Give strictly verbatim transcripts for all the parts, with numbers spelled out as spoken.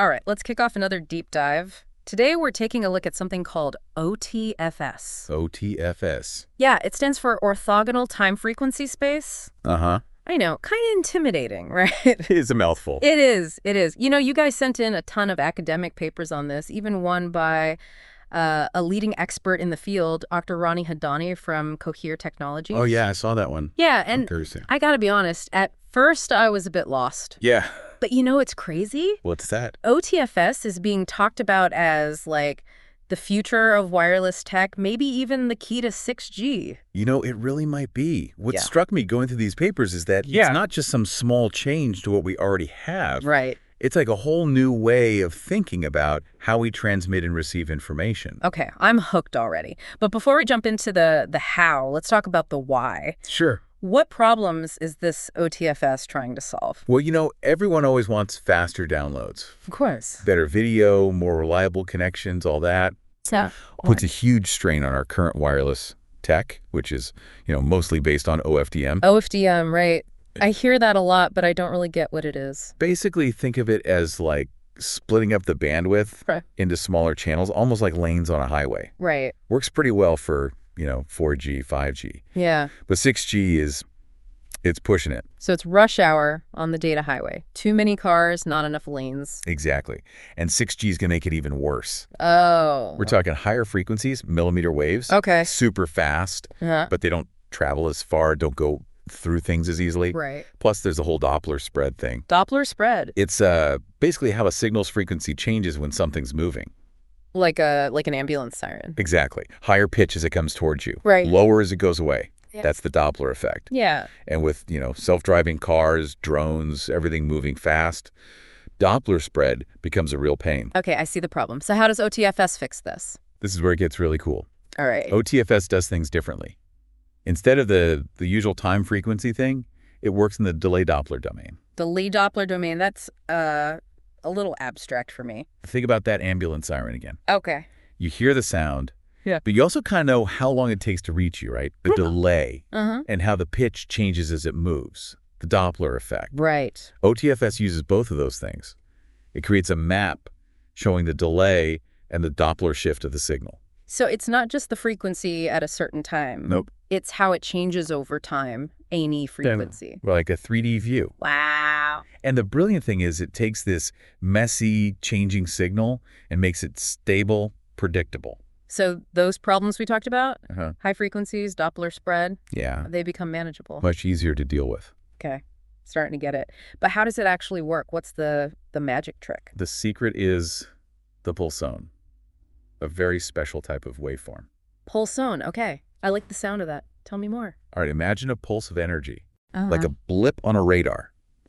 All right, let's kick off another deep dive. Today, we're taking a look at something called O T F S. O T F S. Yeah, it stands for Orthogonal Time Frequency Space. Uh-huh. I know, kind of intimidating, right? It is a mouthful. It is, it is. You know, you guys sent in a ton of academic papers on this, even one by uh, a leading expert in the field, Doctor Ronnie Hadani from Cohere Technologies. Oh, yeah, I saw that one. Yeah, and I gotta be honest, at first I was a bit lost. Yeah. But you know what's crazy? What's that? O T F S is being talked about as, like, the future of wireless tech, maybe even the key to six G. You know, it really might be. What Yeah. struck me going through these papers is that Yeah. it's not just some small change to what we already have. Right. It's like a whole new way of thinking about how we transmit and receive information. Okay, I'm hooked already. But before we jump into the, the how, let's talk about the why. Sure. What problems is this O T F S trying to solve? Well, you know, everyone always wants faster downloads. Of course. Better video, more reliable connections, all that. So, Puts a huge strain on our current wireless tech, which is, you know, mostly based on O F D M. O F D M, right. I hear that a lot, but I don't really get what it is. Basically, think of it as like splitting up the bandwidth Right. into smaller channels, almost like lanes on a highway. Right. Works pretty well for, you know, four G, five G. Yeah. But six G is, it's pushing it. So it's rush hour on the data highway. Too many cars, not enough lanes. Exactly. And six G is going to make it even worse. Oh. We're talking higher frequencies, millimeter waves. Okay. Super fast, Uh-huh. but they don't travel as far, don't go through things as easily. Right. Plus, there's the whole Doppler spread thing. Doppler spread. It's uh, basically how a signal's frequency changes when something's moving. Like a like an ambulance siren. Exactly. Higher pitch as it comes towards you. Right. Lower as it goes away. Yeah. That's the Doppler effect. Yeah. And with, you know, self-driving cars, drones, everything moving fast, Doppler spread becomes a real pain. Okay, I see the problem. So how does O T F S fix this? This is where it gets really cool. All right. O T F S does things differently. Instead of the, the usual time frequency thing, it works in the delay Doppler domain. Delay Doppler domain, that's uh, a little abstract for me. Think about that ambulance siren again. Okay. You hear the sound, Yeah. but you also kind of know how long it takes to reach you, right? The delay Uh-huh. and how the pitch changes as it moves, the Doppler effect. Right. O T F S uses both of those things. It creates a map showing the delay and the Doppler shift of the signal. So it's not just the frequency at a certain time. Nope. It's how it changes over time, any frequency. Like a three D view. Wow. And the brilliant thing is it takes this messy, changing signal and makes it stable, predictable. So those problems we talked about, Uh-huh. high frequencies, Doppler spread, Yeah, they become manageable. much easier to deal with. Okay. Starting to get it. But how does it actually work? What's the, the magic trick? The secret is the pulsone, a very special type of waveform. Pulsone. Okay. I like the sound of that. Tell me more. All right, imagine a pulse of energy, Uh-huh. like a blip on a radar.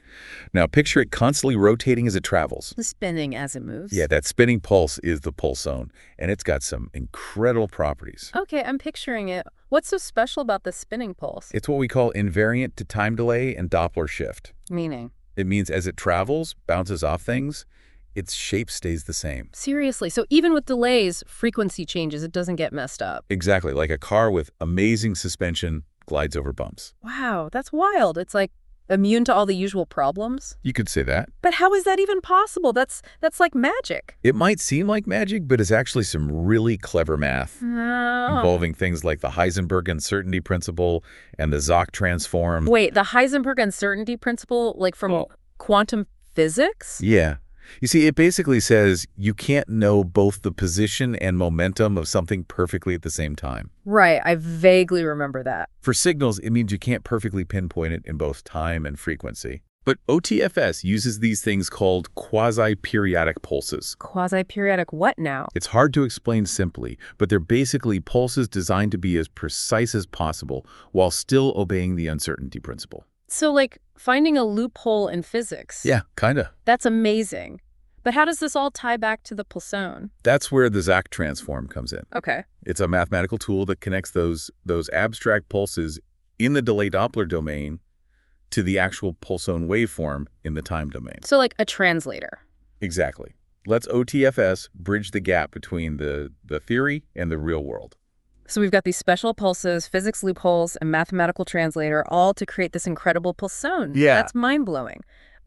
Now picture it constantly rotating as it travels. Spinning as it moves. Yeah, that spinning pulse is the pulsone, and it's got some incredible properties. Okay, I'm picturing it. What's so special about the spinning pulse? It's what we call invariant to time delay and Doppler shift. Meaning? It means as it travels, bounces off things, its shape stays the same. Seriously. So even with delays, frequency changes, it doesn't get messed up. Exactly, like a car with amazing suspension glides over bumps. Wow, that's wild. It's like immune to all the usual problems. You could say that. But how is that even possible? That's that's like magic. It might seem like magic, but it's actually some really clever math Oh. involving things like the Heisenberg uncertainty principle and the Zoc transform. Wait, the Heisenberg uncertainty principle, like from Well- quantum physics? Yeah. You see, it basically says you can't know both the position and momentum of something perfectly at the same time. Right, I vaguely remember that. For signals, it means you can't perfectly pinpoint it in both time and frequency. But O T F S uses these things called quasi-periodic pulses. Quasi-periodic what now? It's hard to explain simply, but they're basically pulses designed to be as precise as possible while still obeying the uncertainty principle. So like finding a loophole in physics. Yeah, kinda. That's amazing. But how does this all tie back to the pulsone? That's where the Zoc transform comes in. Okay. It's a mathematical tool that connects those, those abstract pulses in the delay Doppler domain to the actual pulsone waveform in the time domain. So like a translator. Exactly. Let's O T F S bridge the gap between the, the theory and the real world. So we've got these special pulses, physics loopholes, and mathematical translator, all to create this incredible pulsone. Yeah. That's mind-blowing.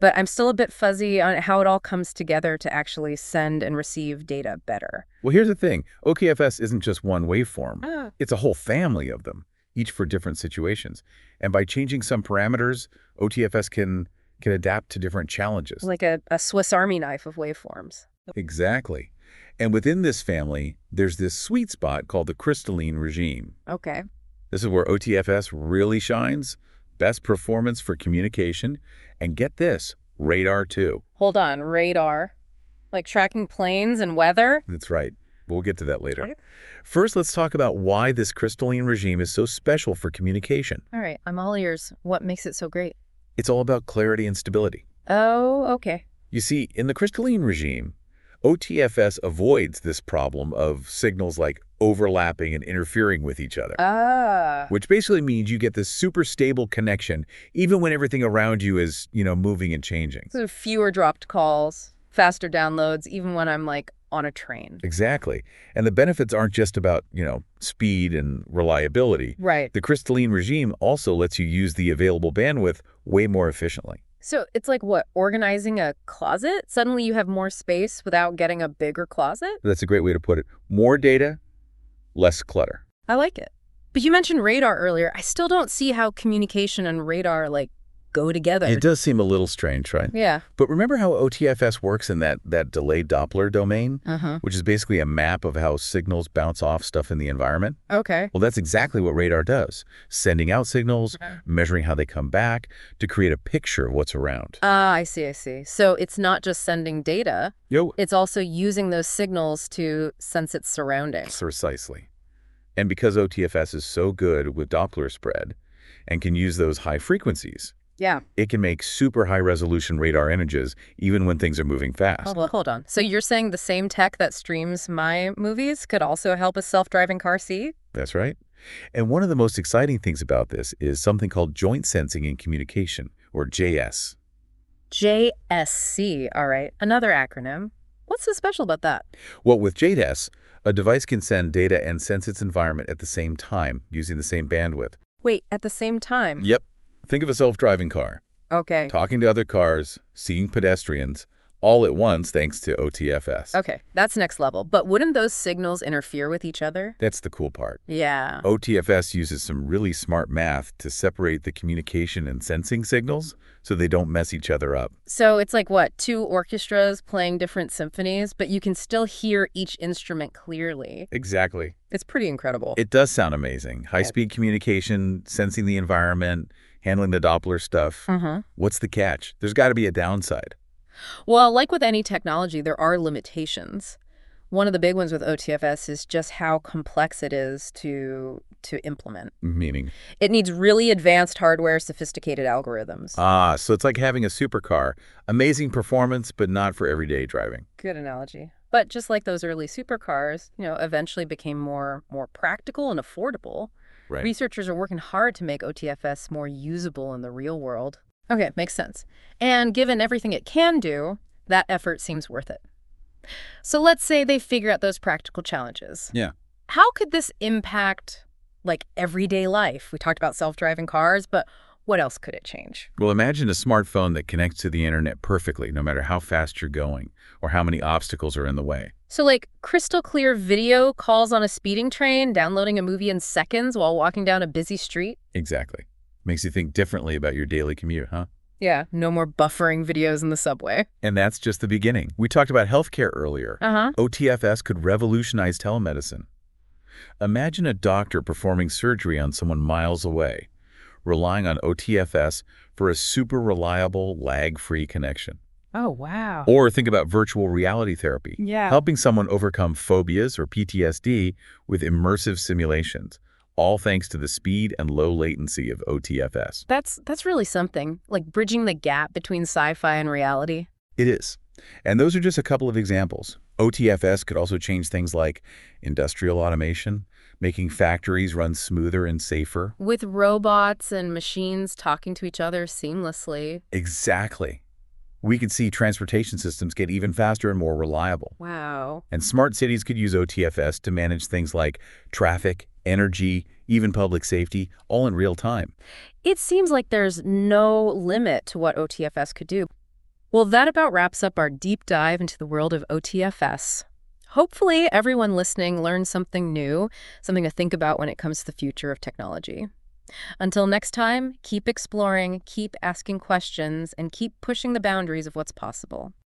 but I'm still a bit fuzzy on how it all comes together to actually send and receive data better. Well, here's the thing. O T F S isn't just one waveform. Ah. It's a whole family of them, each for different situations. And by changing some parameters, O T F S can can adapt to different challenges. Like a, a Swiss Army knife of waveforms. Exactly. And within this family, there's this sweet spot called the crystalline regime. Okay. This is where O T F S really shines, best performance for communication, and get this, radar too. Hold on, radar. Like tracking planes and weather? That's right. We'll get to that later. Okay. First, let's talk about why this crystalline regime is so special for communication. All right, I'm all ears. What makes it so great? It's all about clarity and stability. Oh, okay. You see, in the crystalline regime, O T F S avoids this problem of signals like overlapping and interfering with each other. Ah. Which basically means you get this super stable connection even when everything around you is, you know, moving and changing. So fewer dropped calls, faster downloads, even when I'm like on a train. Exactly. And the benefits aren't just about, you know, speed and reliability. Right. The crystalline regime also lets you use the available bandwidth way more efficiently. So it's like what, organizing a closet? Suddenly you have more space without getting a bigger closet? That's a great way to put it. More data, less clutter. I like it. But you mentioned radar earlier. I still don't see how communication and radar, like, go together. It does seem a little strange, right? Yeah. But remember how O T F S works in that, that delayed Doppler domain, Uh-huh. which is basically a map of how signals bounce off stuff in the environment? Okay. Well, that's exactly what radar does, sending out signals, measuring how they come back to create a picture of what's around. Ah, I see, I see. So it's not just sending data. Yo, It's also using those signals to sense its surroundings. precisely. And because O T F S is so good with Doppler spread and can use those high frequencies, Yeah. it can make super high-resolution radar images even when things are moving fast. Oh, well, hold on. So you're saying the same tech that streams my movies could also help a self-driving car see? That's right. And one of the most exciting things about this is something called Joint Sensing and Communication, or J S. J S C, all right. Another acronym. What's so special about that? Well, with J S, a device can send data and sense its environment at the same time using the same bandwidth. Wait, at the same time? Yep. Think of a self-driving car, Okay. talking to other cars, seeing pedestrians, all at once thanks to O T F S. Okay, that's next level. But wouldn't those signals interfere with each other? That's the cool part. Yeah. O T F S uses some really smart math to separate the communication and sensing signals so they don't mess each other up. So it's like, what, two orchestras playing different symphonies, but you can still hear each instrument clearly. Exactly. It's pretty incredible. It does sound amazing. High-speed communication, sensing the environment, handling the Doppler stuff. Uh-huh. What's the catch? There's got to be a downside. Well, like with any technology, there are limitations. One of the big ones with O T F S is just how complex it is to to implement. Meaning? It needs really advanced hardware, sophisticated algorithms. Ah, so it's like having a supercar. Amazing performance, but not for everyday driving. Good analogy. But just like those early supercars, you know, eventually became more more practical and affordable. Right. Researchers are working hard to make O T F S more usable in the real world. Okay, makes sense. And given everything it can do, that effort seems worth it. So let's say they figure out those practical challenges. Yeah. How could this impact, like, everyday life? We talked about self-driving cars, but what else could it change? Well, imagine a smartphone that connects to the internet perfectly, no matter how fast you're going or how many obstacles are in the way. So, like, crystal clear video calls on a speeding train, downloading a movie in seconds while walking down a busy street? Exactly. Makes you think differently about your daily commute, huh? Yeah, no more buffering videos in the subway. And that's just the beginning. We talked about healthcare earlier. Uh-huh. O T F S could revolutionize telemedicine. Imagine a doctor performing surgery on someone miles away, relying on O T F S for a super reliable, lag-free connection. Oh, wow. Or think about virtual reality therapy, Yeah. helping someone overcome phobias or P T S D with immersive simulations, all thanks to the speed and low latency of O T F S. That's that's really something, like bridging the gap between sci-fi and reality. It is. And those are just a couple of examples. O T F S could also change things like industrial automation, making factories run smoother and safer. With robots and machines talking to each other seamlessly. Exactly. We could see transportation systems get even faster and more reliable. Wow. And smart cities could use O T F S to manage things like traffic, energy, even public safety, all in real time. It seems like there's no limit to what O T F S could do. Well, that about wraps up our deep dive into the world of O T F S. Hopefully, everyone listening learned something new, something to think about when it comes to the future of technology. Until next time, keep exploring, keep asking questions, and keep pushing the boundaries of what's possible.